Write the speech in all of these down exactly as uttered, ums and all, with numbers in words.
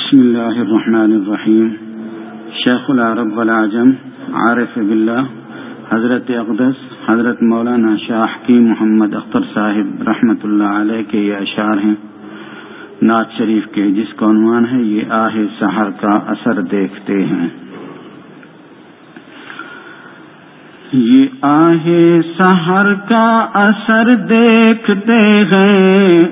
بسم اللہ الرحمن الرحیم. شیخ العرب والعجم عارف باللہ حضرت اقدس حضرت مولانا شاہ حکیم محمد اختر صاحب رحمۃ اللہ علیہ کے یہ اشعار ہیں نعت شریف کے، جس کا عنوان ہے یہ آہ سحر کا اثر دیکھتے ہیں. یہ آہ سحر کا اثر دیکھتے ہیں،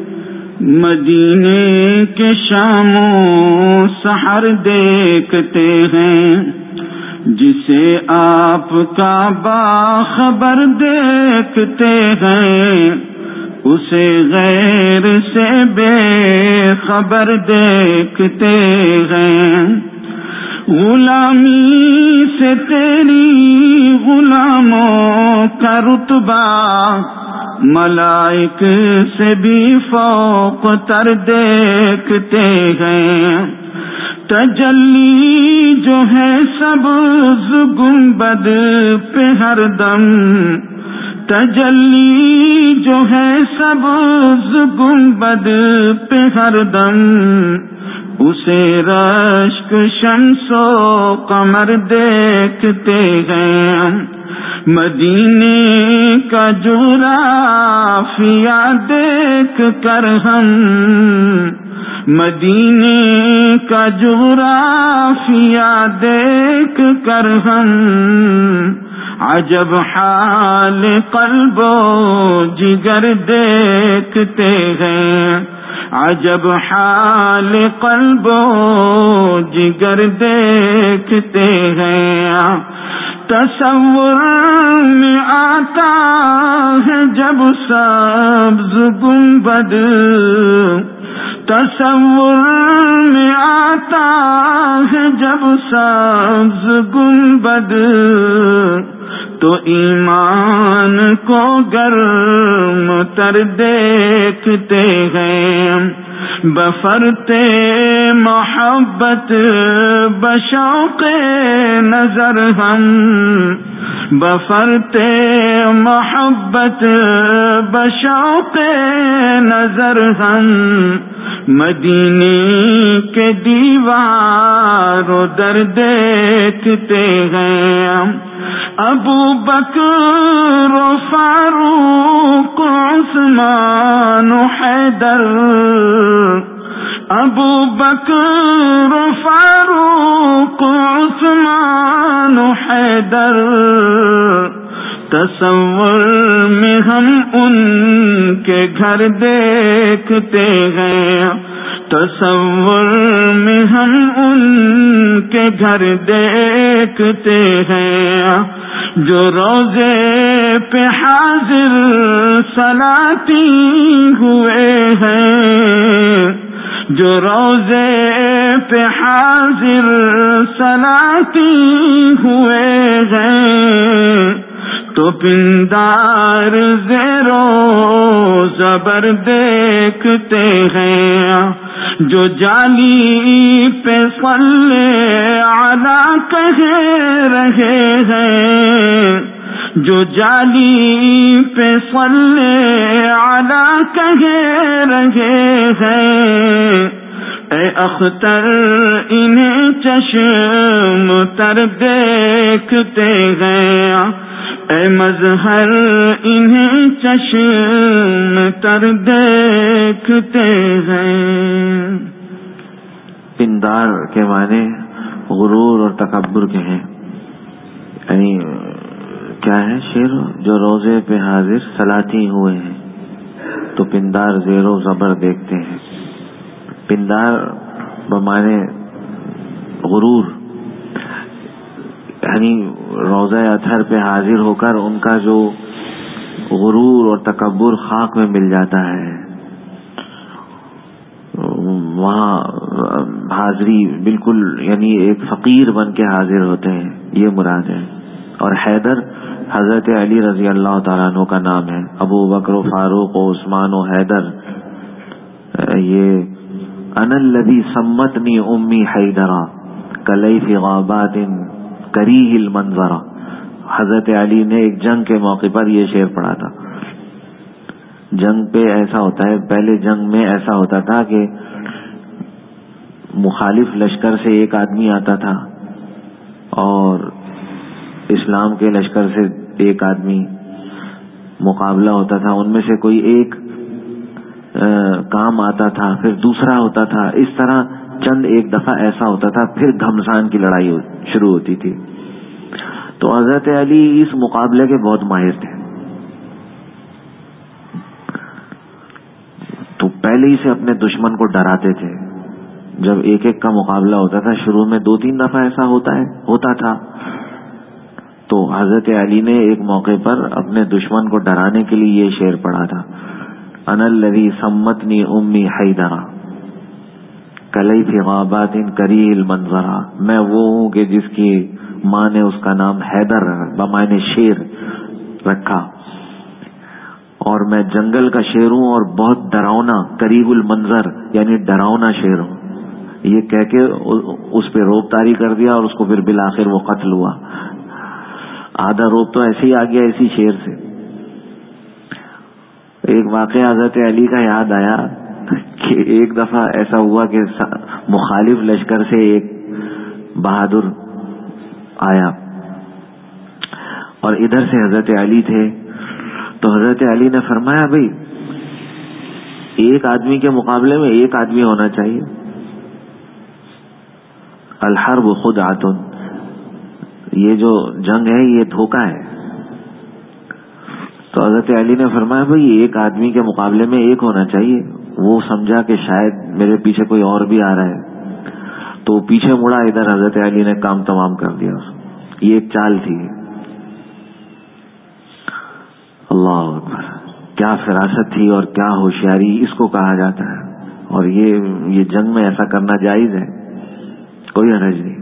مدینے کے شام و سحر دیکھتے ہیں. جسے آپ کا باخبر دیکھتے ہیں، اسے غیر سے بے خبر دیکھتے ہیں. غلامی سے تیری غلاموں کا رتبہ ملائک سے بھی فوق تر دیکھتے ہیں. تجلی جو ہے سبز گنبد پہ ہر دم، تجلی جو ہے سبز گنبد پہ ہر دم، اسے رشک شمس و قمر دیکھتے ہیں. مدینے کا جغرافیہ دیکھ کر ہم، مدینے کا جغرافیہ دیکھ کر ہم، عجب حال قلب و جگر دیکھتے ہیں. عجب حال قلب و جگر دیکھتے ہیں. تصور میں آتا ہے جب سبز گنبد، تصور میں آتا ہے جب سبز گنبد، تو ایمان کو گرم تر دیکھتے ہیں. بفرتے محبت بشوق نظر ہم، بفرتے محبت بشوق نظر ہم، مدینے کے دیوار و در دیکھتے ہیں. ابو بکر و فاروق عثمان و حیدر، ابو بکر و فاروق عثمان و حیدر، تصور میں ہم ان کے گھر دیکھتے ہیں. تصور میں ہم ان کے گھر دیکھتے ہیں. جو روزے پہ حاضر صلاتی ہوئے ہیں، جو روزے پہ حاضر صلاتی ہوئے ہیں، تو پندار زیرو زبر دیکھتے ہیں. جو جالی پہ صلی علی کہہ رہے ہیں، جو جالی پہ صلی علی کہہ رہے ہیں، اے اختر انہیں چشم تر دیکھتے ہیں. اے مظہر انہیں چشم تر دیکھتے ہیں. پندار کے معنی غرور اور تکبر کے ہیں. یعنی کیا ہے شعر؟ جو روزے پہ حاضر صلاتی ہوئے ہیں تو پندار زیر و زبر دیکھتے ہیں. پندار بمانے غرور، یعنی روزہ اطہر پہ حاضر ہو کر ان کا جو غرور اور تکبر خاک میں مل جاتا ہے، وہاں حاضری بالکل یعنی ایک فقیر بن کے حاضر ہوتے ہیں، یہ مراد ہے. اور حیدر حضرت علی رضی اللہ تعالیٰ عنہ کا نام ہے. ابو بکر و فاروق و عثمان و حیدر، یہ انا الذی سمتنی امی حیدرا کلیف غابات کریہ المنظرہ. حضرت علی نے ایک جنگ کے موقع پر یہ شعر پڑھا تھا. جنگ پہ ایسا ہوتا ہے، پہلے جنگ میں ایسا ہوتا تھا کہ مخالف لشکر سے ایک آدمی آتا تھا اور اسلام کے لشکر سے ایک آدمی مقابلہ ہوتا تھا، ان میں سے کوئی ایک کام آتا تھا، پھر دوسرا ہوتا تھا، اس طرح چند ایک دفعہ ایسا ہوتا تھا، پھر گھمسان کی لڑائی شروع ہوتی تھی. تو حضرت علی اس مقابلے کے بہت ماہر تھے، تو پہلے ہی سے اپنے دشمن کو ڈراتے تھے. جب ایک ایک کا مقابلہ ہوتا تھا، شروع میں دو تین دفعہ ایسا ہوتا ہے ہوتا تھا تو حضرت علی نے ایک موقع پر اپنے دشمن کو ڈرانے کے لیے یہ شعر پڑھا تھا: انا الذی سمتنی امی حیدرا کلی فی غابات کریہ المنظرا. میں وہ ہوں کہ جس کی ماں نے اس کا نام حیدر بمعنی شیر رکھا، اور میں جنگل کا شیر ہوں اور بہت ڈراؤنا، قریب المنظر یعنی ڈراؤنا شیر ہوں. یہ کہہ کے اس پہ روب طاری کر دیا اور اس کو پھر بالآخر وہ قتل ہوا. آدھا روب تو ایسے ہی آ گیا اسی شیر سے. ایک واقعہ حضرت علی کا یاد آیا کہ ایک دفعہ ایسا ہوا کہ مخالف لشکر سے ایک بہادر آیا اور ادھر سے حضرت علی تھے. تو حضرت علی نے فرمایا بھائی ایک آدمی کے مقابلے میں ایک آدمی ہونا چاہیے. الحرب خدعۃ، یہ جو جنگ ہے یہ دھوکہ ہے. تو حضرت علی نے فرمایا بھائی ایک آدمی کے مقابلے میں ایک ہونا چاہیے. وہ سمجھا کہ شاید میرے پیچھے کوئی اور بھی آ رہا ہے، تو پیچھے مڑا، ادھر حضرت علی نے کام تمام کر دیا. یہ ایک چال تھی. اللہ اکبر، کیا فراست تھی اور کیا ہوشیاری اس کو کہا جاتا ہے. اور یہ یہ جنگ میں ایسا کرنا جائز ہے، کوئی حرج نہیں.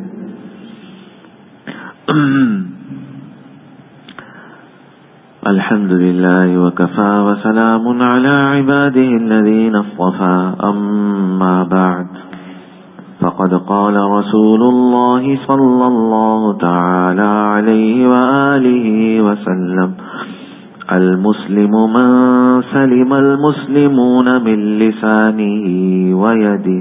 الحمد للہ وکفى وسلام علی عباده الذین اصطفى، اما بعد فقد قال رسول اللہ صلی اللہ تعالی علیہ وآلہ وسلم: المسلم من سلم المسلمون من لسانه ویده.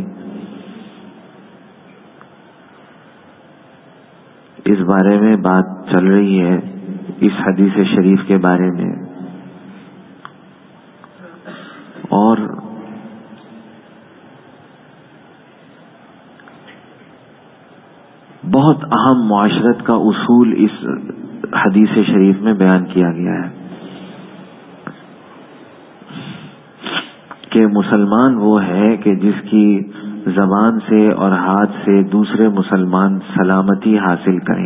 اس بارے میں بات چل رہی ہے، اس حدیث شریف کے بارے میں، اور بہت اہم معاشرت کا اصول اس حدیث شریف میں بیان کیا گیا ہے کہ مسلمان وہ ہے کہ جس کی زبان سے اور ہاتھ سے دوسرے مسلمان سلامتی حاصل کریں.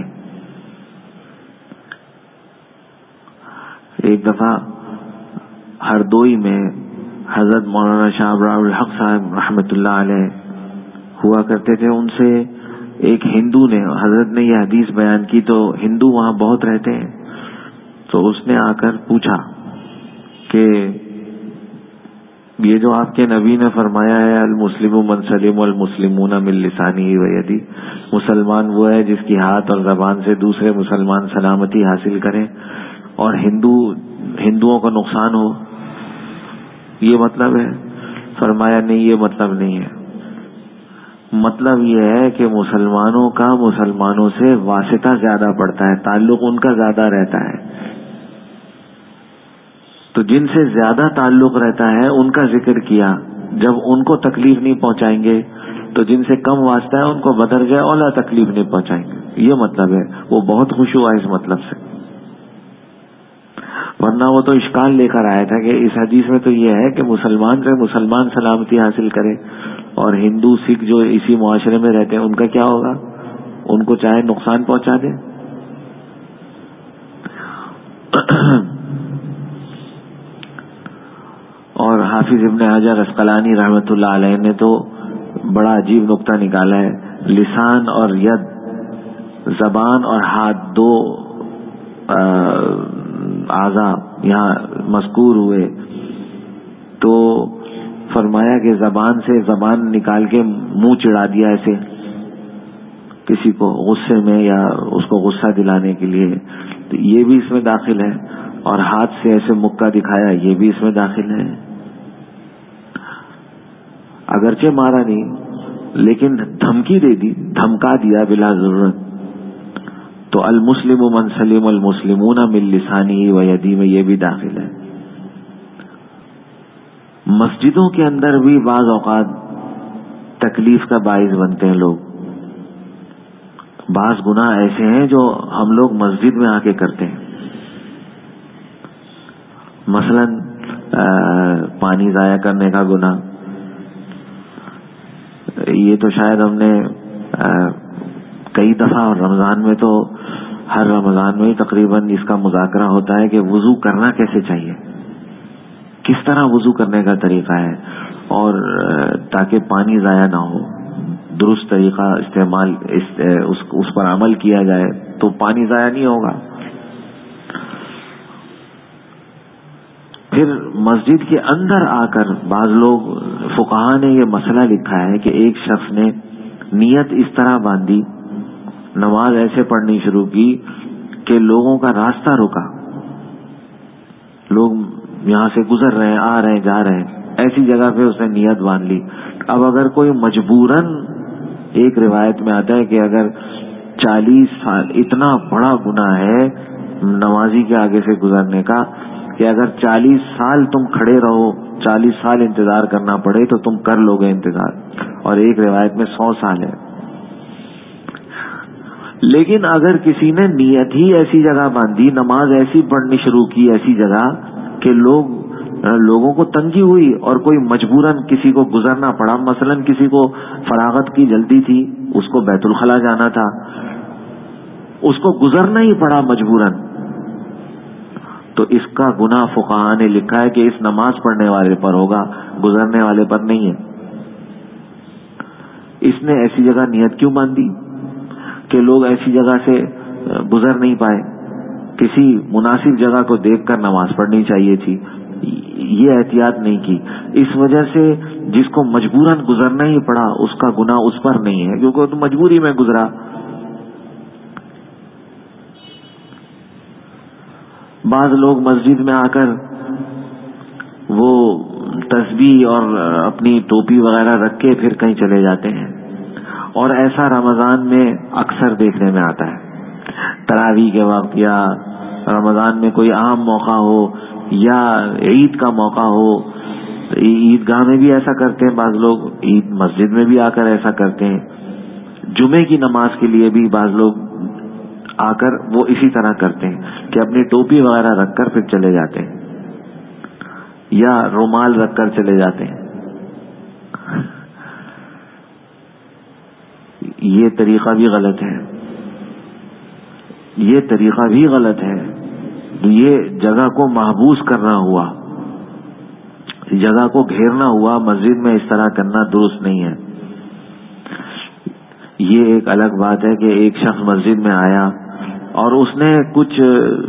ایک دفعہ ہردوئی میں حضرت مولانا شاہ ابرار الحق صاحب رحمۃ اللہ علیہ ہوا کرتے تھے. ان سے ایک ہندو نے، حضرت نے یہ حدیث بیان کی تو ہندو وہاں بہت رہتے ہیں، تو اس نے آ کر پوچھا کہ یہ جو آپ کے نبی نے فرمایا ہے المسلم من سلم المسلمون من لسانہ ویدہ، مسلمان وہ ہے جس کی ہاتھ اور زبان سے دوسرے مسلمان سلامتی حاصل کریں اور ہندو ہندوؤں کا نقصان ہو، یہ مطلب ہے؟ فرمایا نہیں، یہ مطلب نہیں ہے. مطلب یہ ہے کہ مسلمانوں کا مسلمانوں سے واسطہ زیادہ پڑتا ہے، تعلق ان کا زیادہ رہتا ہے. تو جن سے زیادہ تعلق رہتا ہے ان کا ذکر کیا. جب ان کو تکلیف نہیں پہنچائیں گے تو جن سے کم واسطہ ہے ان کو بدرجہ اولا تکلیف نہیں پہنچائیں گے، یہ مطلب ہے. وہ بہت خوش ہوا اس مطلب سے، ورنہ وہ تو اشکال لے کر آیا تھا کہ اس حدیث میں تو یہ ہے کہ مسلمان سے مسلمان سلامتی حاصل کرے، اور ہندو سکھ جو اسی معاشرے میں رہتے ہیں ان کا کیا ہوگا؟ ان کو چاہے نقصان پہنچا دے. اور حافظ ابن حجر عسقلانی رحمۃ اللہ علیہ نے تو بڑا عجیب نقطہ نکالا ہے. لسان اور ید، زبان اور ہاتھ، دو اعضاء یہاں مذکور ہوئے، تو فرمایا کہ زبان سے زبان نکال کے منہ چڑھا دیا ایسے کسی کو غصے میں یا اس کو غصہ دلانے کے لیے، تو یہ بھی اس میں داخل ہے. اور ہاتھ سے ایسے مکہ دکھایا، یہ بھی اس میں داخل ہے. اگرچہ مارا نہیں لیکن دھمکی دے دی، دھمکا دیا بلا ضرورت، تو المسلم من سلم المسلمون من لسانہ و یدہ میں یہ بھی داخل ہے۔ مسجدوں کے اندر بھی بعض اوقات تکلیف کا باعث بنتے ہیں لوگ۔ بعض گناہ ایسے ہیں جو ہم لوگ مسجد میں آ کے کرتے ہیں، مثلا پانی ضائع کرنے کا گناہ، یہ تو شاید ہم نے کئی دفعہ رمضان میں تو ہر رمضان میں ہی تقریباً اس کا مذاکرہ ہوتا ہے کہ وضو کرنا کیسے چاہیے، کس طرح وضو کرنے کا طریقہ ہے، اور تاکہ پانی ضائع نہ ہو، درست طریقہ استعمال اس, اس پر عمل کیا جائے تو پانی ضائع نہیں ہوگا۔ پھر مسجد کے اندر آ کر بعض لوگ، فقہا نے یہ مسئلہ لکھا ہے کہ ایک شخص نے نیت اس طرح باندھی، نماز ایسے پڑھنی شروع کی کہ لوگوں کا راستہ رکا، لوگ یہاں سے گزر رہے ہیں، آ رہے ہیں، جا رہے ہیں، ایسی جگہ پہ اس نے نیت باندھ لی۔ اب اگر کوئی مجبوراً، ایک روایت میں آتا ہے کہ اگر چالیس سال، اتنا بڑا گناہ ہے نمازی کے آگے سے گزرنے کا کہ اگر چالیس سال تم کھڑے رہو، چالیس سال انتظار کرنا پڑے تو تم کر لو گے انتظار، اور ایک روایت میں سو سال ہے۔ لیکن اگر کسی نے نیت ہی ایسی جگہ باندھی، نماز ایسی پڑھنی شروع کی ایسی جگہ کہ لوگ لوگوں کو تنگی ہوئی اور کوئی مجبوراً کسی کو گزرنا پڑا، مثلا کسی کو فراغت کی جلدی تھی، اس کو بیت الخلا جانا تھا، اس کو گزرنا ہی پڑا مجبوراً، تو اس کا گناہ فقہا نے لکھا ہے کہ اس نماز پڑھنے والے پر ہوگا، گزرنے والے پر نہیں ہے۔ اس نے ایسی جگہ نیت کیوں باندھی کہ لوگ ایسی جگہ سے گزر نہیں پائے، کسی مناسب جگہ کو دیکھ کر نماز پڑھنی چاہیے تھی، یہ احتیاط نہیں کی، اس وجہ سے جس کو مجبوراً گزرنا ہی پڑا اس کا گناہ اس پر نہیں ہے، کیونکہ وہ تو مجبوری میں گزرا۔ بعض لوگ مسجد میں آ کر وہ تسبیح اور اپنی ٹوپی وغیرہ رکھ کے پھر کہیں چلے جاتے ہیں، اور ایسا رمضان میں اکثر دیکھنے میں آتا ہے۔ تراویح کے وقت یا رمضان میں کوئی عام موقع ہو یا عید کا موقع ہو، عید گاہ میں بھی ایسا کرتے ہیں بعض لوگ، عید مسجد میں بھی آ کر ایسا کرتے ہیں، جمعے کی نماز کے لیے بھی بعض لوگ آ کر وہ اسی طرح کرتے ہیں کہ اپنی ٹوپی وغیرہ رکھ کر پھر چلے جاتے ہیں، یا رومال رکھ کر چلے جاتے ہیں۔ یہ طریقہ بھی غلط ہے، یہ طریقہ بھی غلط ہے، یہ جگہ کو محبوس کرنا ہوا، جگہ کو گھیرنا ہوا، مسجد میں اس طرح کرنا درست نہیں ہے۔ یہ ایک الگ بات ہے کہ ایک شخص مسجد میں آیا اور اس نے کچھ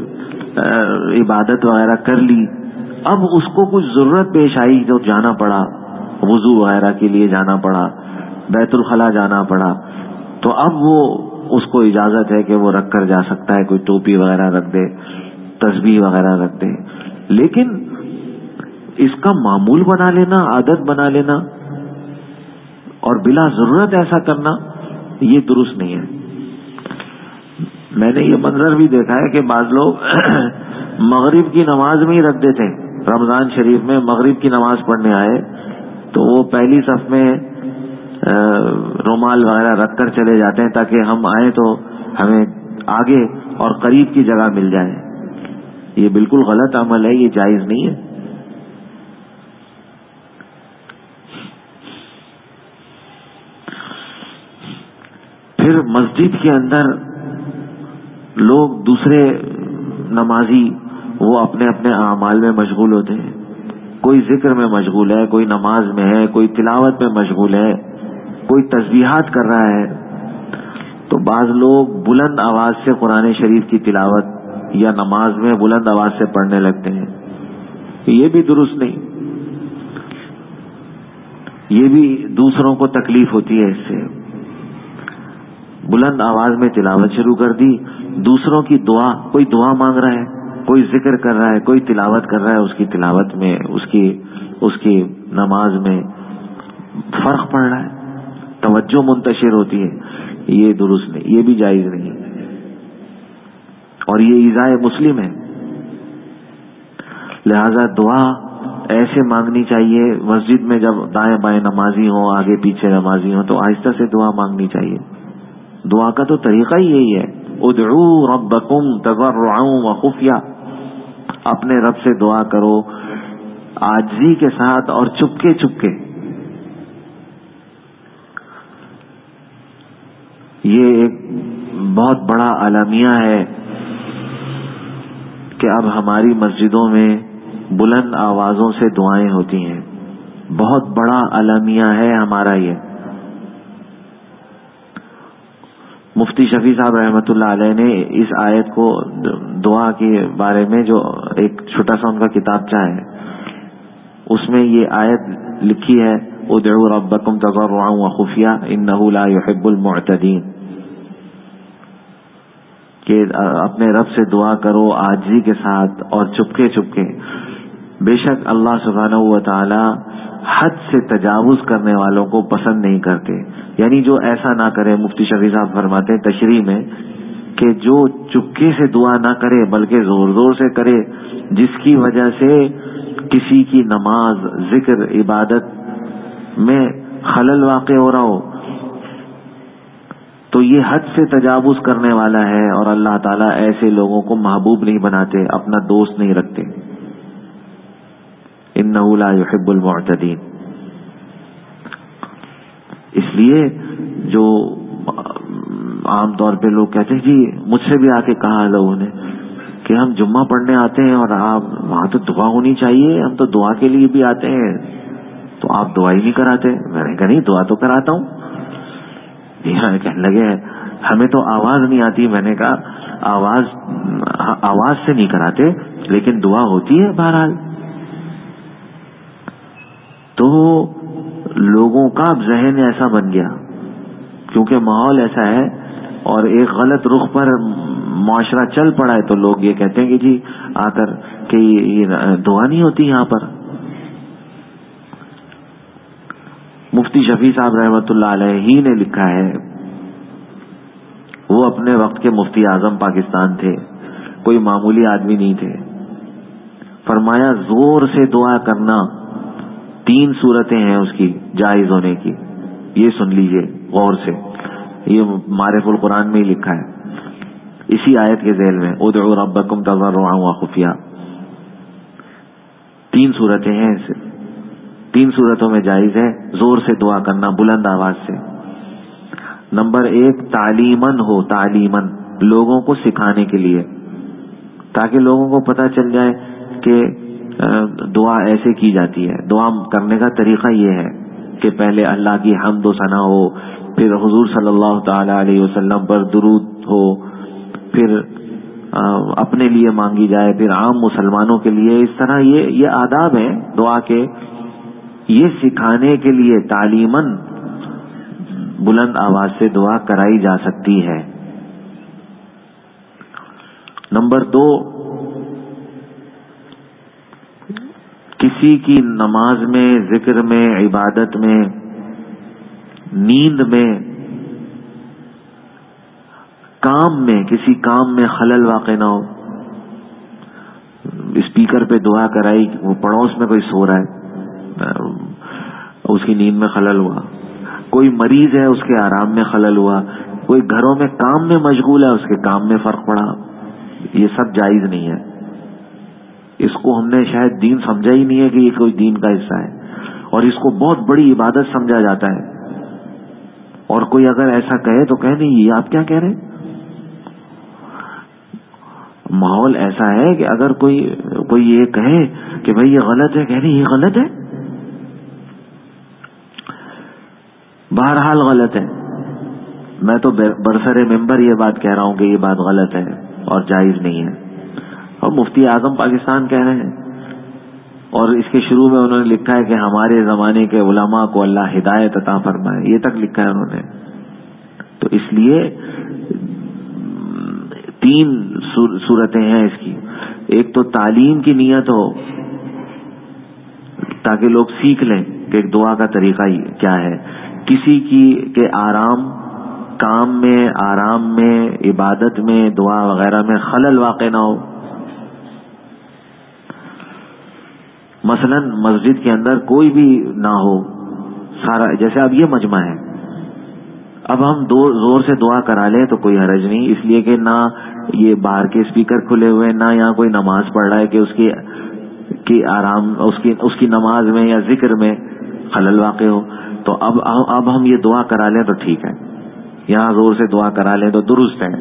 عبادت وغیرہ کر لی، اب اس کو کچھ ضرورت پیش آئی تو جانا پڑا، وضو وغیرہ کے لیے جانا پڑا، بیت الخلا جانا پڑا، تو اب وہ اس کو اجازت ہے کہ وہ رکھ کر جا سکتا ہے، کوئی ٹوپی وغیرہ رکھ دے، تسبیح وغیرہ رکھ دے، لیکن اس کا معمول بنا لینا، عادت بنا لینا اور بلا ضرورت ایسا کرنا، یہ درست نہیں ہے۔ میں نے یہ منظر بھی دیکھا ہے کہ بعض لوگ مغرب کی نماز میں ہی رکھ دیتے ہیں، رمضان شریف میں مغرب کی نماز پڑھنے آئے تو وہ پہلی صف میں رومال وغیرہ رکھ کر چلے جاتے ہیں تاکہ ہم آئیں تو ہمیں آگے اور قریب کی جگہ مل جائے۔ یہ بالکل غلط عمل ہے، یہ جائز نہیں ہے۔ پھر مسجد کے اندر لوگ دوسرے نمازی وہ اپنے اپنے اعمال میں مشغول ہوتے ہیں، کوئی ذکر میں مشغول ہے، کوئی نماز میں ہے، کوئی تلاوت میں مشغول ہے، کوئی تسبیحات کر رہا ہے، تو بعض لوگ بلند آواز سے قرآن شریف کی تلاوت یا نماز میں بلند آواز سے پڑھنے لگتے ہیں، یہ بھی درست نہیں، یہ بھی دوسروں کو تکلیف ہوتی ہے اس سے۔ بلند آواز میں تلاوت شروع کر دی، دوسروں کی دعا، کوئی دعا مانگ رہا ہے، کوئی ذکر کر رہا ہے، کوئی تلاوت کر رہا ہے، اس کی تلاوت میں، اس کی اس کی نماز میں فرق پڑ رہا ہے، توجہ منتشر ہوتی ہے، یہ درست نہیں، یہ بھی جائز نہیں، اور یہ ایذاء مسلم ہے۔ لہذا دعا ایسے مانگنی چاہیے، مسجد میں جب دائیں بائیں نمازی ہوں، آگے پیچھے نمازی ہوں، تو آہستہ سے دعا مانگنی چاہیے۔ دعا کا تو طریقہ ہی یہی ہے، ادعوا ربکم تضرعا وخفیا، اپنے رب سے دعا کرو عاجزی کے ساتھ اور چپکے چپکے۔ یہ ایک بہت بڑا اعلامیہ ہے کہ اب ہماری مسجدوں میں بلند آوازوں سے دعائیں ہوتی ہیں، بہت بڑا اعلامیہ ہے ہمارا یہ۔ مفتی شفیع صاحب رحمۃ اللہ علیہ نے اس آیت کو دعا کے بارے میں جو ایک چھوٹا سا ان کا کتابچہ ہے، اس میں یہ آیت لکھی ہے، ادعوا ربکم تضرعا وخفیا انہ لا يحب المعتدین، کہ اپنے رب سے دعا کرو عاجزی کے ساتھ اور چپکے چپکے، بے شک اللہ سبحانہ و تعالی حد سے تجاوز کرنے والوں کو پسند نہیں کرتے، یعنی جو ایسا نہ کرے۔ مفتی شفیع صاحب فرماتے ہیں تشریح میں کہ جو چپکے سے دعا نہ کرے بلکہ زور زور سے کرے، جس کی وجہ سے کسی کی نماز، ذکر، عبادت میں خلل واقع ہو رہا ہو، تو یہ حد سے تجاوز کرنے والا ہے، اور اللہ تعالیٰ ایسے لوگوں کو محبوب نہیں بناتے، اپنا دوست نہیں رکھتے۔ انہ لا يحب المعتدین۔ اس لیے جو عام طور پہ لوگ کہتے ہیں، جی مجھ سے بھی آ کے کہا لوگوں نے کہ ہم جمعہ پڑھنے آتے ہیں اور آپ وہاں تو دعا ہونی چاہیے، ہم تو دعا کے لیے بھی آتے ہیں، تو آپ دعا ہی نہیں کراتے۔ میں نے کہا نہیں، دعا تو کراتا ہوں۔ یہ کہنے لگے ہمیں تو آواز نہیں آتی۔ میں نے کہا آواز آواز سے نہیں کراتے، لیکن دعا ہوتی ہے بہرحال۔ تو لوگوں کا اب ذہن ایسا بن گیا، کیونکہ ماحول ایسا ہے اور ایک غلط رخ پر معاشرہ چل پڑا ہے، تو لوگ یہ کہتے ہیں کہ جی آ کر کہ یہ دعا نہیں ہوتی یہاں پر۔ مفتی شفیع صاحب رحمۃ اللہ علیہ ہی نے لکھا ہے، وہ اپنے وقت کے مفتی اعظم پاکستان تھے، کوئی معمولی آدمی نہیں تھے۔ فرمایا زور سے دعا کرنا تین صورتیں ہیں اس کی جائز ہونے کی، یہ سن لیجئے غور سے، یہ معرف القرآن میں ہی لکھا ہے اسی آیت کے ذیل میں، ادعوا ربکم تضرعا وخفیا۔ تین صورتیں ہیں، تین صورتوں میں جائز ہے زور سے دعا کرنا، بلند آواز سے۔ نمبر ایک تعلیماً ہو، تعلیماً لوگوں کو سکھانے کے لیے، تاکہ لوگوں کو پتہ چل جائے کہ دعا ایسے کی جاتی ہے۔ دعا کرنے کا طریقہ یہ ہے کہ پہلے اللہ کی حمد و ثنا ہو، پھر حضور صلی اللہ تعالی علیہ وسلم پر درود ہو، پھر اپنے لیے مانگی جائے، پھر عام مسلمانوں کے لیے۔ اس طرح یہ یہ آداب ہیں دعا کے، یہ سکھانے کے لیے تعلیماً بلند آواز سے دعا کرائی جا سکتی ہے۔ نمبر دو، کسی کی نماز میں، ذکر میں، عبادت میں، نیند میں، کام میں، کسی کام میں خلل واقع نہ ہو۔ اسپیکر پہ دعا کرائی، وہ پڑوس میں کوئی سو رہا ہے، اس کی نیند میں خلل ہوا، کوئی مریض ہے اس کے آرام میں خلل ہوا، کوئی گھروں میں کام میں مشغول ہے اس کے کام میں فرق پڑا، یہ سب جائز نہیں ہے۔ اس کو ہم نے شاید دین سمجھا ہی نہیں ہے کہ یہ کوئی دین کا حصہ ہے، اور اس کو بہت بڑی عبادت سمجھا جاتا ہے۔ اور کوئی اگر ایسا کہے تو کہے نہیں یہ آپ کیا کہہ رہے ہیں۔ ماحول ایسا ہے کہ اگر کوئی کوئی یہ کہے کہ بھئی یہ غلط ہے، کہہ رہے یہ غلط ہے، بہرحال غلط ہے۔ میں تو برسر ممبر یہ بات کہہ رہا ہوں کہ یہ بات غلط ہے اور جائز نہیں ہے، اور مفتی اعظم پاکستان کہہ رہے ہیں، اور اس کے شروع میں انہوں نے لکھا ہے کہ ہمارے زمانے کے علماء کو اللہ ہدایت عطا فرمائے، یہ تک لکھا ہے انہوں نے۔ تو اس لیے تین صورتیں ہیں اس کی، ایک تو تعلیم کی نیت ہو تاکہ لوگ سیکھ لیں کہ دعا کا طریقہ کیا ہے، کسی کی کے آرام کام میں، آرام میں، عبادت میں، دعا وغیرہ میں خلل واقع نہ ہو. مثلا مسجد کے اندر کوئی بھی نہ ہو، سارا جیسے اب یہ مجمع ہے، اب ہم دو زور سے دعا کرا لیں تو کوئی حرج نہیں، اس لیے کہ نہ یہ باہر کے اسپیکر کھلے ہوئے، نہ یہاں کوئی نماز پڑھ رہا ہے کہ اس کی کی آرام اس کی اس کی نماز میں یا ذکر میں خلل واقع ہو. تو اب اب ہم یہ دعا کرا لیں تو ٹھیک ہے، یہاں زور سے دعا کرا لیں تو درست ہے.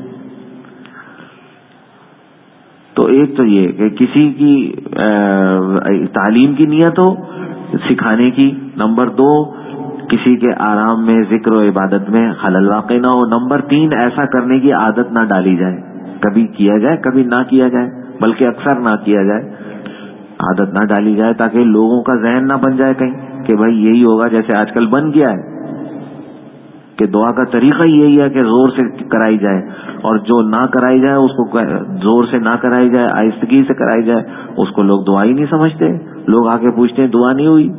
تو ایک تو یہ کہ کسی کی تعلیم کی نیت ہو، سکھانے کی. نمبر دو، کسی کے آرام میں، ذکر و عبادت میں خلل واقع نہ ہو. نمبر تین، ایسا کرنے کی عادت نہ ڈالی جائے، کبھی کیا جائے کبھی نہ کیا جائے، بلکہ اکثر نہ کیا جائے، عادت نہ ڈالی جائے، تاکہ لوگوں کا ذہن نہ بن جائے کہیں کہ بھائی یہی ہوگا، جیسے آج کل بن گیا ہے کہ دعا کا طریقہ یہی ہے کہ زور سے کرائی جائے، اور جو نہ کرائی جائے اس کو زور سے نہ کرائی جائے، آہستگی سے کرائی جائے، اس کو لوگ دعا ہی نہیں سمجھتے. لوگ آ کے پوچھتے ہیں دعا نہیں ہوئی.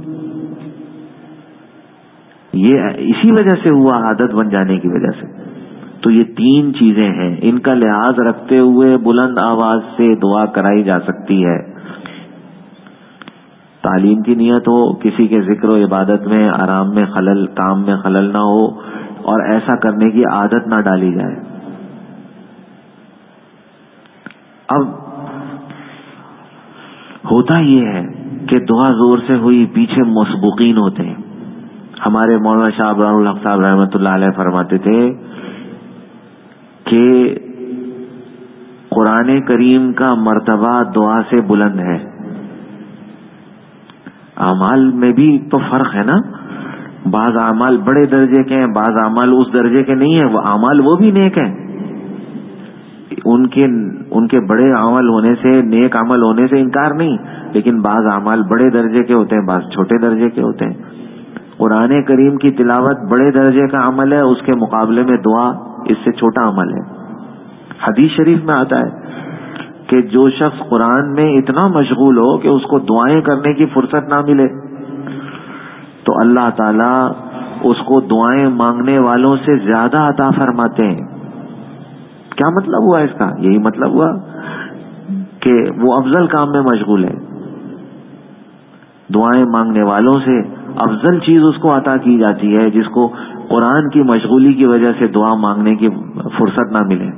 یہ اسی وجہ سے ہوا، عادت بن جانے کی وجہ سے. تو یہ تین چیزیں ہیں، ان کا لحاظ رکھتے ہوئے بلند آواز سے دعا کرائی جا سکتی ہے. تعلیم کی نیت ہو، کسی کے ذکر و عبادت میں، آرام میں خلل، کام میں خلل نہ ہو، اور ایسا کرنے کی عادت نہ ڈالی جائے. اب ہوتا یہ ہے کہ دعا زور سے ہوئی، پیچھے مسبوقین ہوتے ہیں. ہمارے مولانا شاہ ابرار الحق صاحب رحمۃ اللہ علیہ فرماتے تھے کہ قرآن کریم کا مرتبہ دعا سے بلند ہے. اعمال میں بھی تو فرق ہے نا، بعض اعمال بڑے درجے کے ہیں، بعض اعمال اس درجے کے نہیں ہیں. وہ اعمال وہ بھی نیک ہیں، ان کے ان کے بڑے عمل ہونے سے، نیک عمل ہونے سے انکار نہیں، لیکن بعض اعمال بڑے درجے کے ہوتے ہیں، بعض چھوٹے درجے کے ہوتے ہیں. قرآن کریم کی تلاوت بڑے درجے کا عمل ہے، اس کے مقابلے میں دعا اس سے چھوٹا عمل ہے. حدیث شریف میں آتا ہے کہ جو شخص قرآن میں اتنا مشغول ہو کہ اس کو دعائیں کرنے کی فرصت نہ ملے، تو اللہ تعالی اس کو دعائیں مانگنے والوں سے زیادہ عطا فرماتے ہیں. کیا مطلب ہوا اس کا؟ یہی مطلب ہوا کہ وہ افضل کام میں مشغول ہے. دعائیں مانگنے والوں سے افضل چیز اس کو عطا کی جاتی ہے، جس کو قرآن کی مشغولی کی وجہ سے دعا مانگنے کی فرصت نہ ملے.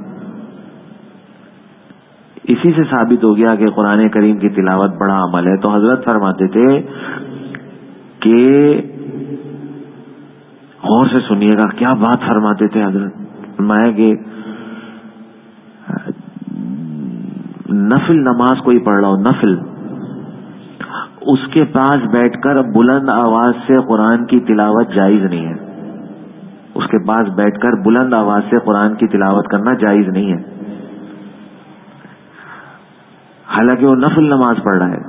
اسی سے ثابت ہو گیا کہ قرآن کریم کی تلاوت بڑا عمل ہے. تو حضرت فرماتے تھے کہ غور سے سنیے گا، کیا بات فرماتے تھے حضرت. فرمایا کہ نفل نماز کوئی پڑھ رہا ہو، نفل، اس کے پاس بیٹھ کر بلند آواز سے قرآن کی تلاوت جائز نہیں ہے. اس کے پاس بیٹھ کر بلند آواز سے قرآن کی تلاوت کرنا جائز نہیں ہے، حالانکہ وہ نفل نماز پڑھ رہا ہے.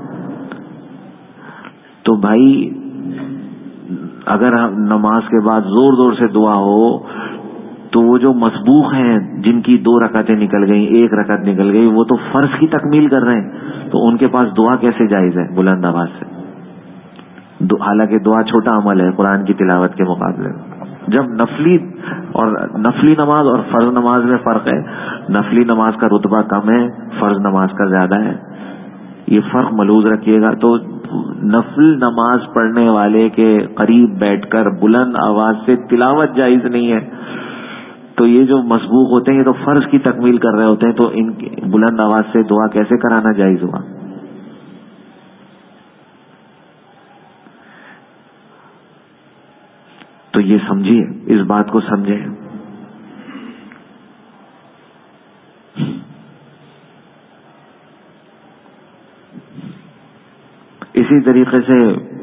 تو بھائی اگر نماز کے بعد زور زور سے دعا ہو تو وہ جو مسبوق ہیں، جن کی دو رکعتیں نکل گئیں، ایک رکعت نکل گئی، وہ تو فرض کی تکمیل کر رہے ہیں، تو ان کے پاس دعا کیسے جائز ہے بلند آواز سے؟ حالانکہ دعا چھوٹا عمل ہے قرآن کی تلاوت کے مقابلے میں. جب نفلی اور نفلی نماز اور فرض نماز میں فرق ہے، نفلی نماز کا رتبہ کم ہے، فرض نماز کا زیادہ ہے، یہ فرق ملحوظ رکھیے گا. تو نفل نماز پڑھنے والے کے قریب بیٹھ کر بلند آواز سے تلاوت جائز نہیں ہے. تو یہ جو مسبوق ہوتے ہیں یہ تو فرض کی تکمیل کر رہے ہوتے ہیں، تو ان بلند آواز سے دعا کیسے کرانا جائز ہوا؟ تو یہ سمجھیے، اس بات کو سمجھیں. اسی طریقے سے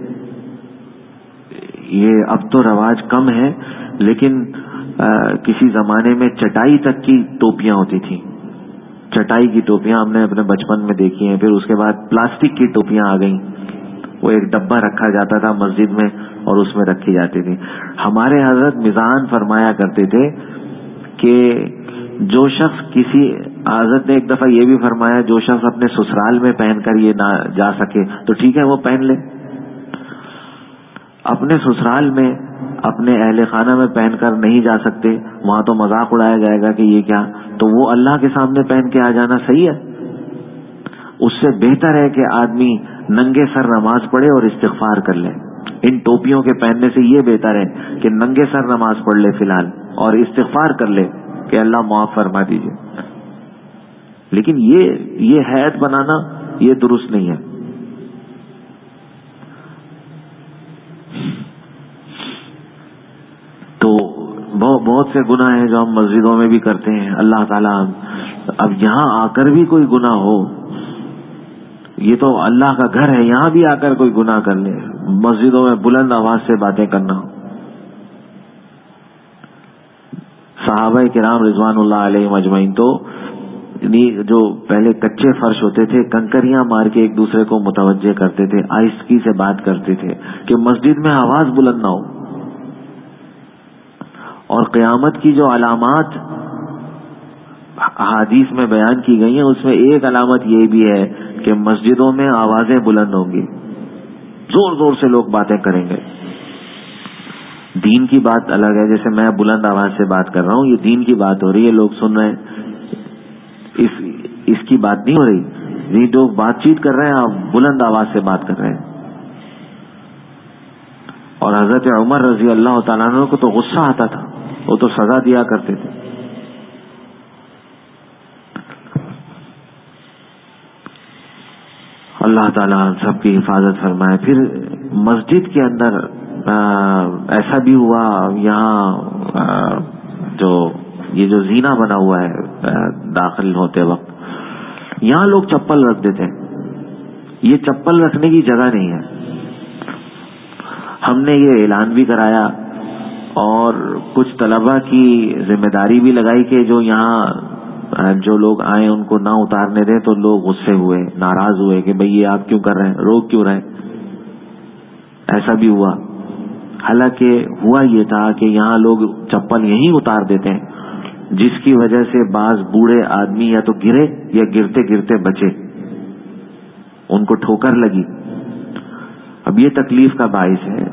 یہ اب تو رواج کم ہے، لیکن آ, کسی زمانے میں چٹائی تک کی ٹوپیاں ہوتی تھیں. چٹائی کی ٹوپیاں ہم نے اپنے بچپن میں دیکھی ہیں. پھر اس کے بعد پلاسٹک کی ٹوپیاں آ گئیں، وہ ایک ڈبہ رکھا جاتا تھا مسجد میں اور اس میں رکھی جاتی تھی. ہمارے حضرت میزان فرمایا کرتے تھے کہ جو شخص کسی حضرت نے ایک دفعہ یہ بھی فرمایا، جو شخص اپنے سسرال میں پہن کر یہ نہ جا سکے تو ٹھیک ہے وہ پہن لے. اپنے سسرال میں اپنے اہل خانہ میں پہن کر نہیں جا سکتے، وہاں تو مذاق اڑایا جائے گا کہ یہ کیا، تو وہ اللہ کے سامنے پہن کے آ جانا صحیح ہے؟ اس سے بہتر ہے کہ آدمی ننگے سر نماز پڑھے اور استغفار کر لے. ان ٹوپیوں کے پہننے سے یہ بہتر ہے کہ ننگے سر نماز پڑھ لے فی الحال اور استغفار کر لے کہ اللہ معاف فرما دیجیے. لیکن یہ یہ حیت بنانا یہ درست نہیں ہے. تو بہت سے گناہ ہیں جو ہم مسجدوں میں بھی کرتے ہیں. اللہ تعالیٰ اب یہاں آ کر بھی کوئی گناہ ہو، یہ تو اللہ کا گھر ہے، یہاں بھی آ کر کوئی گناہ کر لے، مسجدوں میں بلند آواز سے باتیں کرنا. صحابہ کرام رضوان اللہ علیہ اجمعین تو جو پہلے کچے فرش ہوتے تھے کنکریاں مار کے ایک دوسرے کو متوجہ کرتے تھے، آہستگی سے بات کرتے تھے کہ مسجد میں آواز بلند نہ ہو. اور قیامت کی جو علامات احادیث میں بیان کی گئی ہیں اس میں ایک علامت یہ بھی ہے کہ مسجدوں میں آوازیں بلند ہوں گی، زور زور سے لوگ باتیں کریں گے. دین کی بات الگ ہے، جیسے میں بلند آواز سے بات کر رہا ہوں، یہ دین کی بات ہو رہی ہے، لوگ سن رہے ہیں، اس اس کی بات نہیں ہو رہی. یہ لوگ بات چیت کر رہے ہیں، آپ بلند آواز سے بات کر رہے ہیں. اور حضرت عمر رضی اللہ تعالیٰ عنہ کو تو غصہ آتا تھا، وہ تو سزا دیا کرتے تھے. اللہ تعالیٰ سب کی حفاظت فرمائے. پھر مسجد کے اندر ایسا بھی ہوا، یہاں جو یہ جو زینہ بنا ہوا ہے داخل ہوتے وقت، یہاں لوگ چپل رکھ دیتے ہیں. یہ چپل رکھنے کی جگہ نہیں ہے. ہم نے یہ اعلان بھی کرایا اور کچھ طلباء کی ذمہ داری بھی لگائی کہ جو یہاں جو لوگ آئے ان کو نہ اتارنے دیں، تو لوگ غصے ہوئے، ناراض ہوئے کہ بھئی یہ آپ کیوں کر رہے ہیں، روک کیوں رہے. ایسا بھی ہوا. حالانکہ ہوا یہ تھا کہ یہاں لوگ چپل یہیں اتار دیتے ہیں، جس کی وجہ سے بعض بوڑھے آدمی یا تو گرے یا گرتے گرتے بچے، ان کو ٹھوکر لگی. اب یہ تکلیف کا باعث ہے.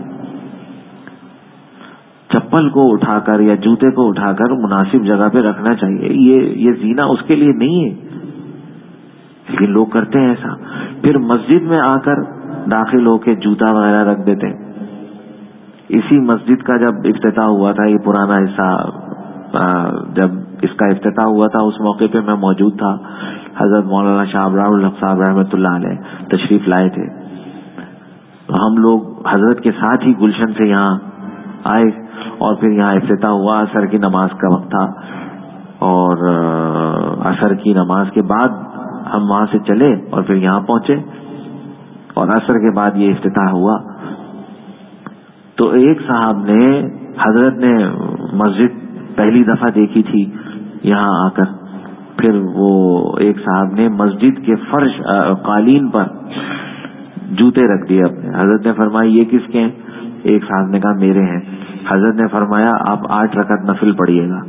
چپل کو اٹھا کر یا جوتے کو اٹھا کر مناسب جگہ پہ رکھنا چاہیے. یہ یہ زینہ اس کے لیے نہیں ہے، لیکن لوگ کرتے ہیں ایسا. پھر مسجد میں آ کر داخل ہو کے جوتا وغیرہ رکھ دیتے ہیں. اسی مسجد کا جب افتتاح ہوا تھا، یہ پرانا حصہ جب اس کا افتتاح ہوا تھا اس موقع پہ میں موجود تھا. حضرت مولانا شاہ ابرار الحق صاحب رحمۃ اللہ علیہ تشریف لائے تھے. ہم لوگ حضرت کے ساتھ ہی گلشن سے یہاں آئے اور پھر یہاں افتتاح ہوا. عصر کی نماز کا وقت تھا اور عصر کی نماز کے بعد ہم وہاں سے چلے اور پھر یہاں پہنچے اور عصر کے بعد یہ افتتاح ہوا. تو ایک صاحب نے، حضرت نے مسجد پہلی دفعہ دیکھی تھی یہاں آ کر، پھر وہ ایک صاحب نے مسجد کے فرش قالین پر جوتے رکھ دیے اپنے. حضرت نے فرمایا یہ کس کے ہیں؟ ایک صاحب نے کہا میرے ہیں. حضرت نے فرمایا آپ آٹھ رکعت نفل پڑھیے گا.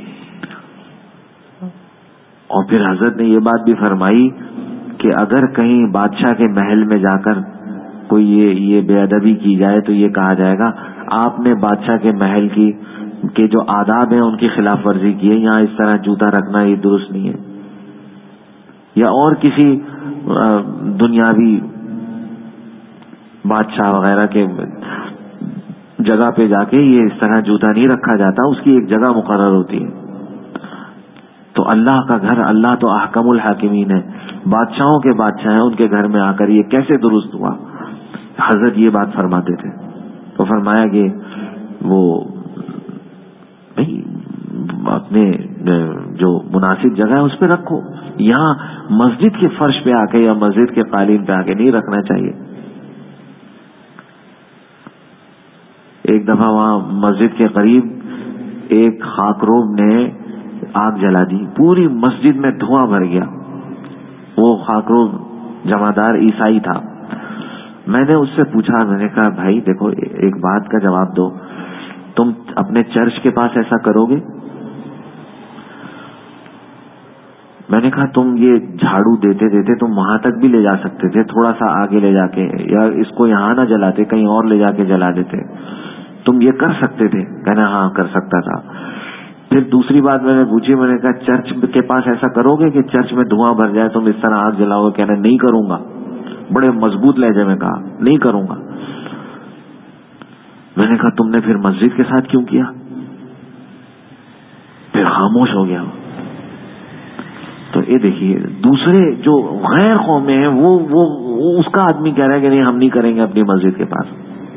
اور پھر حضرت نے یہ بات بھی فرمائی کہ اگر کہیں بادشاہ کے محل میں جا کر کوئی یہ یہ بے ادبی کی جائے تو یہ کہا جائے گا آپ نے بادشاہ کے محل کی کے جو آداب ہیں ان کی خلاف ورزی کی ہے، یہاں اس طرح جوتا رکھنا یہ درست نہیں ہے. یا اور کسی دنیاوی بادشاہ وغیرہ کے جگہ پہ جا کے یہ اس طرح جوتا نہیں رکھا جاتا، اس کی ایک جگہ مقرر ہوتی ہے. تو اللہ کا گھر، اللہ تو احکم الحاکمین ہے، بادشاہوں کے بادشاہ ہیں، ان کے گھر میں آ کر یہ کیسے درست ہوا؟ حضرت یہ بات فرماتے تھے. تو فرمایا کہ وہ بھائی اپنے جو مناسب جگہ ہے اس پہ رکھو، یہاں مسجد کے فرش پہ آ کے یا مسجد کے قالین پہ آ کے نہیں رکھنا چاہیے. ایک دفعہ وہاں مسجد کے قریب ایک خاکروب نے آگ جلا دی، پوری مسجد میں دھواں بھر گیا. وہ خاکروب جمعدار عیسائی تھا. میں نے اس سے پوچھا، میں نے کہا بھائی دیکھو ایک بات کا جواب دو، تم اپنے چرچ کے پاس ایسا کرو گے؟ میں نے کہا تم یہ جھاڑو دیتے دیتے تم وہاں تک بھی لے جا سکتے تھے، تھوڑا سا آگے لے جا کے، یا اس کو یہاں نہ جلاتے کہیں اور لے جا کے جلا دیتے. تم یہ کر سکتے تھے؟ کہنا ہاں کر سکتا تھا. پھر دوسری بات میں نے پوچھی, میں نے کہا چرچ کے پاس ایسا کرو گے کہ چرچ میں دھواں بھر جائے, تم اس طرح آگ جلاؤ گے؟ کہنا نہیں کروں گا. بڑے مضبوط لہجے میں کہا نہیں کروں گا. میں نے کہا تم نے پھر مسجد کے ساتھ کیوں کیا؟ پھر خاموش ہو گیا. تو یہ دیکھیے دوسرے جو غیر قومیں ہیں وہ وہ اس کا آدمی کہہ رہا ہے کہ نہیں ہم نہیں کریں گے اپنی مسجد کے پاس,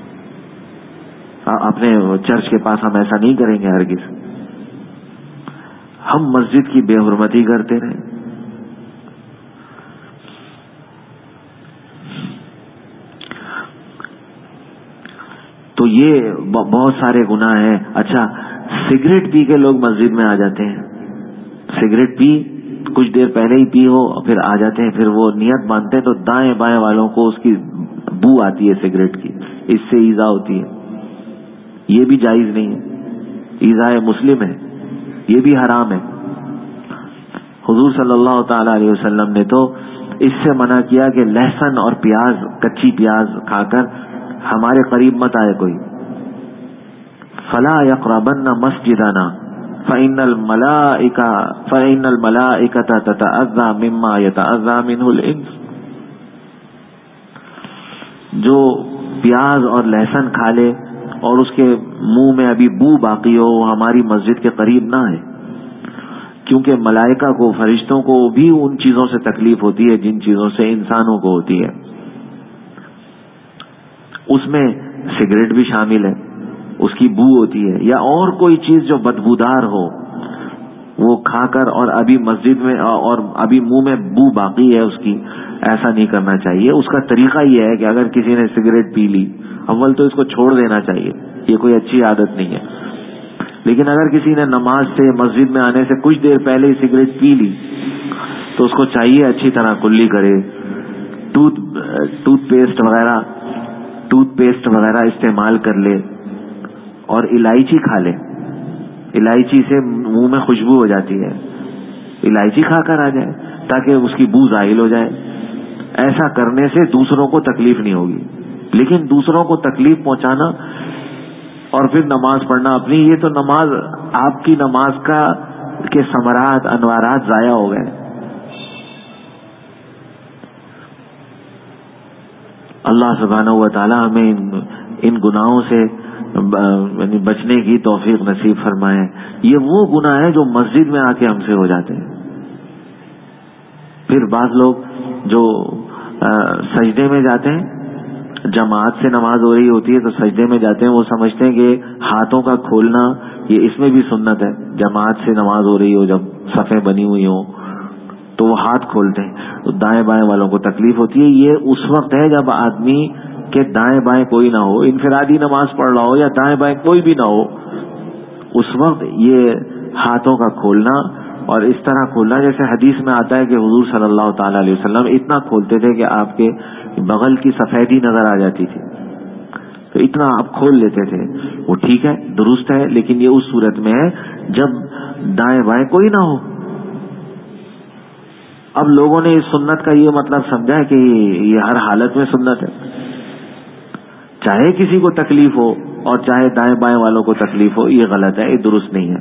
اپنے چرچ کے پاس ہم ایسا نہیں کریں گے ہرگز. ہم مسجد کی بے حرمتی کرتے رہے. تو یہ بہت سارے گناہ ہیں. اچھا سگریٹ پی کے لوگ مسجد میں آ جاتے ہیں, سگریٹ پی کچھ دیر پہلے ہی پی ہو پھر آ جاتے ہیں, پھر وہ نیت باندھتے ہیں تو دائیں بائیں والوں کو اس کی بو آتی ہے سگریٹ کی, اس سے ایذا ہوتی ہے. یہ بھی جائز نہیں ہے, ایذا مسلم ہے, یہ بھی حرام ہے. حضور صلی اللہ تعالی علیہ وسلم نے تو اس سے منع کیا کہ لہسن اور پیاز, کچی پیاز کھا کر ہمارے قریب مت آئے کوئی. فلا یقربن مسجدنا فإن الملائکہ فإن الملائکۃ تتأذى مما يتأذى منه الانس. جو پیاز اور لہسن کھا لے اور اس کے منہ میں ابھی بو باقی ہو, وہ ہماری مسجد کے قریب نہ ہے, کیونکہ ملائکہ کو, فرشتوں کو بھی ان چیزوں سے تکلیف ہوتی ہے جن چیزوں سے انسانوں کو ہوتی ہے. اس میں سگریٹ بھی شامل ہے, اس کی بو ہوتی ہے, یا اور کوئی چیز جو بدبودار ہو وہ کھا کر اور ابھی مسجد میں اور ابھی منہ میں بو باقی ہے اس کی, ایسا نہیں کرنا چاہیے. اس کا طریقہ یہ ہے کہ اگر کسی نے سگریٹ پی لی, اول تو اس کو چھوڑ دینا چاہیے, یہ کوئی اچھی عادت نہیں ہے. لیکن اگر کسی نے نماز سے مسجد میں آنے سے کچھ دیر پہلے ہی سگریٹ پی لی تو اس کو چاہیے اچھی طرح کلی کرے, ٹوتھ ٹوتھ پیسٹ وغیرہ ٹوتھ پیسٹ وغیرہ استعمال کر لے اور الائچی کھا لے. الائچی سے منہ میں خوشبو ہو جاتی ہے, الائچی کھا کر آ جائے تاکہ اس کی بو زائل ہو جائے. ایسا کرنے سے دوسروں کو تکلیف نہیں ہوگی. لیکن دوسروں کو تکلیف پہنچانا اور پھر نماز پڑھنا اپنی, یہ تو نماز, آپ کی نماز کا کے ثمرات انوارات ضائع ہو گئے. اللہ سبحانہ و تعالی ہمیں ان, ان گناہوں سے یعنی بچنے کی توفیق نصیب فرمائے. یہ وہ گناہ ہے جو مسجد میں آ کے ہم سے ہو جاتے ہیں. پھر بعض لوگ جو سجدے میں جاتے ہیں, جماعت سے نماز ہو رہی ہوتی ہے تو سجدے میں جاتے ہیں, وہ سمجھتے ہیں کہ ہاتھوں کا کھولنا یہ اس میں بھی سنت ہے. جماعت سے نماز ہو رہی ہو, جب صفیں بنی ہوئی ہوں تو وہ ہاتھ کھولتے ہیں, تو دائیں بائیں والوں کو تکلیف ہوتی ہے. یہ اس وقت ہے جب آدمی کے دائیں بائیں کوئی نہ ہو, انفرادی نماز پڑھ رہا ہو یا دائیں بائیں کوئی بھی نہ ہو, اس وقت یہ ہاتھوں کا کھولنا اور اس طرح کھولنا, جیسے حدیث میں آتا ہے کہ حضور صلی اللہ تعالی علیہ وسلم اتنا کھولتے تھے کہ آپ کے بغل کی سفیدی نظر آ جاتی تھی, تو اتنا آپ کھول لیتے تھے. وہ ٹھیک ہے, درست ہے, لیکن یہ اس صورت میں ہے جب دائیں بائیں کوئی نہ ہو. اب لوگوں نے اس سنت کا یہ مطلب سمجھا ہے کہ یہ ہر حالت میں سنت ہے, چاہے کسی کو تکلیف ہو اور چاہے دائیں بائیں والوں کو تکلیف ہو. یہ غلط ہے, یہ درست نہیں ہے.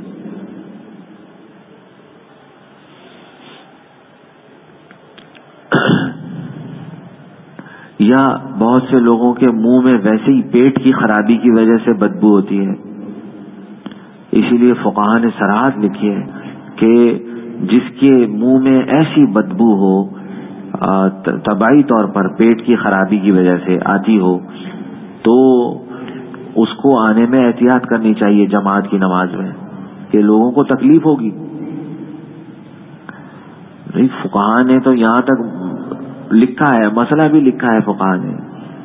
یا بہت سے لوگوں کے منہ میں ویسے ہی پیٹ کی خرابی کی وجہ سے بدبو ہوتی ہے, اسی لیے فقہاء نے صراحت لکھی ہے کہ جس کے منہ میں ایسی بدبو ہو طبعی طور پر پیٹ کی خرابی کی وجہ سے آتی ہو تو اس کو آنے میں احتیاط کرنی چاہیے جماعت کی نماز میں, کہ لوگوں کو تکلیف ہوگی. فقہاء نے تو یہاں تک لکھا ہے, مسئلہ بھی لکھا ہے فقہاء نے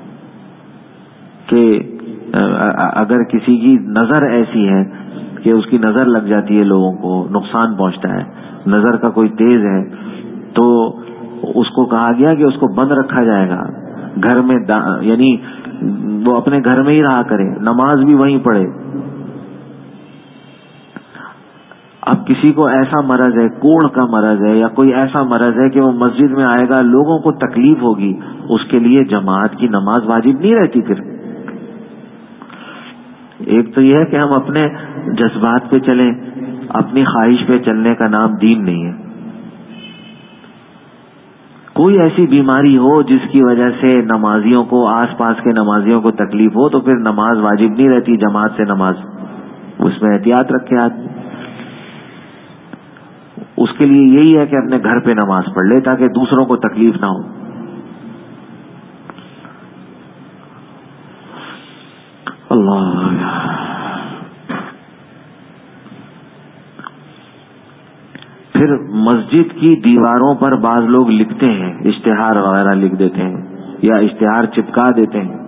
کہ اگر کسی کی نظر ایسی ہے کہ اس کی نظر لگ جاتی ہے, لوگوں کو نقصان پہنچتا ہے, نظر کا کوئی تیز ہے, تو اس کو کہا گیا کہ اس کو بند رکھا جائے گا گھر میں, یعنی وہ اپنے گھر میں ہی رہا کرے, نماز بھی وہیں پڑھے. اب کسی کو ایسا مرض ہے, کوڑ کا مرض ہے, یا کوئی ایسا مرض ہے کہ وہ مسجد میں آئے گا, لوگوں کو تکلیف ہوگی, اس کے لیے جماعت کی نماز واجب نہیں رہتی. پھر ایک تو یہ ہے کہ ہم اپنے جذبات پہ چلیں، اپنی خواہش پہ چلنے کا نام دین نہیں ہے. کوئی ایسی بیماری ہو جس کی وجہ سے نمازیوں کو، آس پاس کے نمازیوں کو تکلیف ہو، تو پھر نماز واجب نہیں رہتی جماعت سے نماز. اس میں احتیاط رکھے آدمی. اس کے لیے یہی ہے کہ اپنے گھر پہ نماز پڑھ لے تاکہ دوسروں کو تکلیف نہ ہو. اللہ. پھر مسجد کی دیواروں پر بعض لوگ لکھتے ہیں، اشتہار وغیرہ لکھ دیتے ہیں یا اشتہار چپکا دیتے ہیں.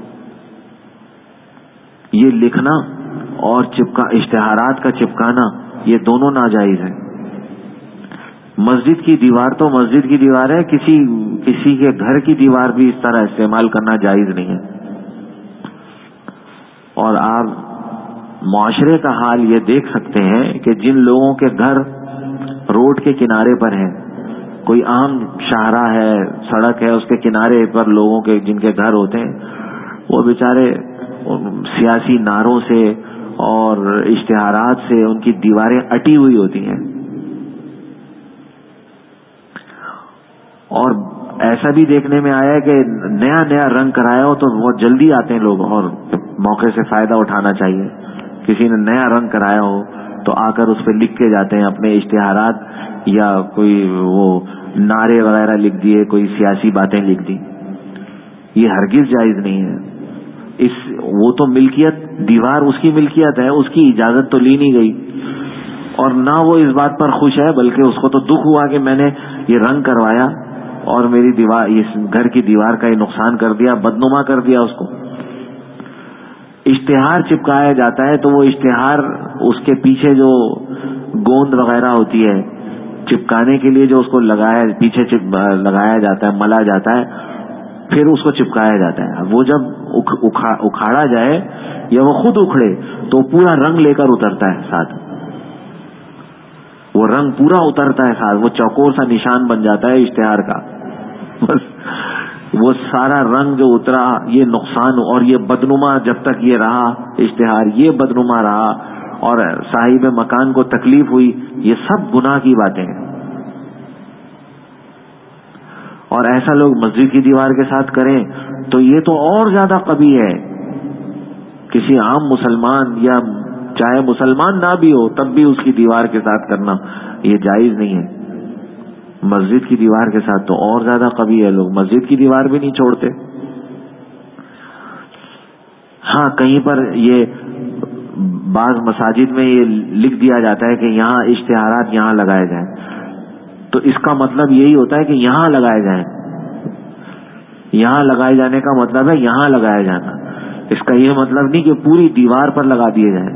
یہ لکھنا اور چپکا اشتہارات کا چپکانا یہ دونوں ناجائز ہیں. مسجد کی دیوار تو مسجد کی دیوار ہے، کسی کسی کے گھر کی دیوار بھی اس طرح استعمال کرنا جائز نہیں ہے. اور آپ معاشرے کا حال یہ دیکھ سکتے ہیں کہ جن لوگوں کے گھر روڈ کے کنارے پر ہیں، کوئی عام شاہراہ ہے، سڑک ہے، اس کے کنارے پر لوگوں کے جن کے گھر ہوتے ہیں، وہ بیچارے سیاسی نعروں سے اور اشتہارات سے ان کی دیواریں اٹی ہوئی ہوتی ہیں. اور ایسا بھی دیکھنے میں آیا ہے کہ نیا نیا رنگ کرایا ہو تو بہت جلدی آتے ہیں لوگ اور موقع سے فائدہ اٹھانا چاہیے. کسی نے نیا رنگ کرایا ہو تو آ کر اس پہ لکھ کے جاتے ہیں اپنے اشتہارات یا کوئی وہ نعرے وغیرہ لکھ دیے، کوئی سیاسی باتیں لکھ دی. یہ ہرگز جائز نہیں ہے. اس وہ تو ملکیت، دیوار اس کی ملکیت ہے، اس کی اجازت تو لی نہیں گئی. اور نہ وہ اس بات پر خوش ہے، بلکہ اس کو تو دکھ ہوا کہ میں نے یہ رنگ کروایا اور میری دیوار، اس گھر کی دیوار کا یہ نقصان کر دیا، بدنما کر دیا اس کو. اشتہار چپکایا جاتا ہے تو وہ اشتہار، اس کے پیچھے جو گوند وغیرہ ہوتی ہے چپکانے کے لیے جو اس کو لگایا پیچھے لگایا جاتا ہے، ملا جاتا ہے، پھر اس کو چپکایا جاتا ہے. وہ جب اکھاڑا جائے یا وہ خود اکھڑے تو پورا رنگ لے کر اترتا ہے ساتھ. وہ رنگ پورا اترتا ہے ساتھ، وہ چوکور سا نشان بن جاتا ہے اشتہار کا. بس وہ سارا رنگ جو اترا، یہ نقصان اور یہ بدنما جب تک یہ رہا اشتہار، یہ بدنما رہا اور صاحب مکان کو تکلیف ہوئی، یہ سب گناہ کی باتیں ہیں. اور ایسا لوگ مسجد کی دیوار کے ساتھ کریں تو یہ تو اور زیادہ قبیح ہے. کسی عام مسلمان یا چاہے مسلمان نہ بھی ہو تب بھی اس کی دیوار کے ساتھ کرنا یہ جائز نہیں ہے. مسجد کی دیوار کے ساتھ تو اور زیادہ قبیح ہے. لوگ مسجد کی دیوار بھی نہیں چھوڑتے. ہاں کہیں پر یہ بعض مساجد میں یہ لکھ دیا جاتا ہے کہ یہاں اشتہارات یہاں لگائے جائیں، تو اس کا مطلب یہی ہوتا ہے کہ یہاں لگائے جائیں. یہاں لگائے جانے کا مطلب ہے یہاں لگایا جانا. اس کا یہ مطلب نہیں کہ پوری دیوار پر لگا دیے جائیں.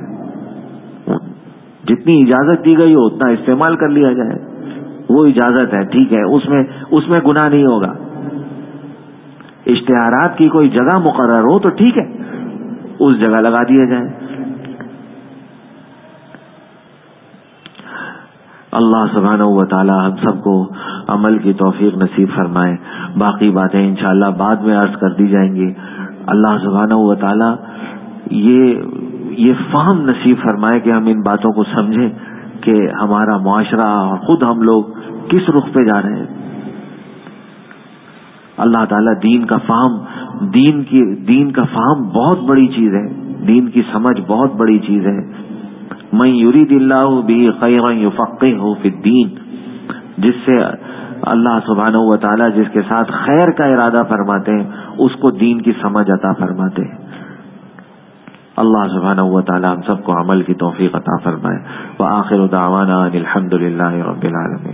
جتنی اجازت دی گئی ہو اتنا استعمال کر لیا جائے، وہ اجازت ہے، ٹھیک ہے، اس میں اس میں گناہ نہیں ہوگا. اشتہارات کی کوئی جگہ مقرر ہو تو ٹھیک ہے، اس جگہ لگا دیے جائیں. اللہ سبحانہ و تعالی ہم سب کو عمل کی توفیق نصیب فرمائے. باقی باتیں انشاءاللہ بعد میں عرض کر دی جائیں گی. اللہ سبحانہ و تعالی یہ یہ فہم نصیب فرمائے کہ ہم ان باتوں کو سمجھیں کہ ہمارا معاشرہ اور خود ہم لوگ کس رخ پہ جا رہے ہیں. اللہ تعالیٰ دین کا فہم، دین کی دین کا فہم بہت بڑی چیز ہے. دین کی سمجھ بہت بڑی چیز ہے. من یرید اللہ بہ خیرا یفقہہ فی الدین، جس سے اللہ سبحانہ و تعالیٰ جس کے ساتھ خیر کا ارادہ فرماتے ہیں اس کو دین کی سمجھ عطا فرماتے ہیں. اللہ سبحانہ و تعالیٰ ہم سب کو عمل کی توفیق عطا فرمائے. وآخر دعوانا ان الحمد للہ رب العالمین.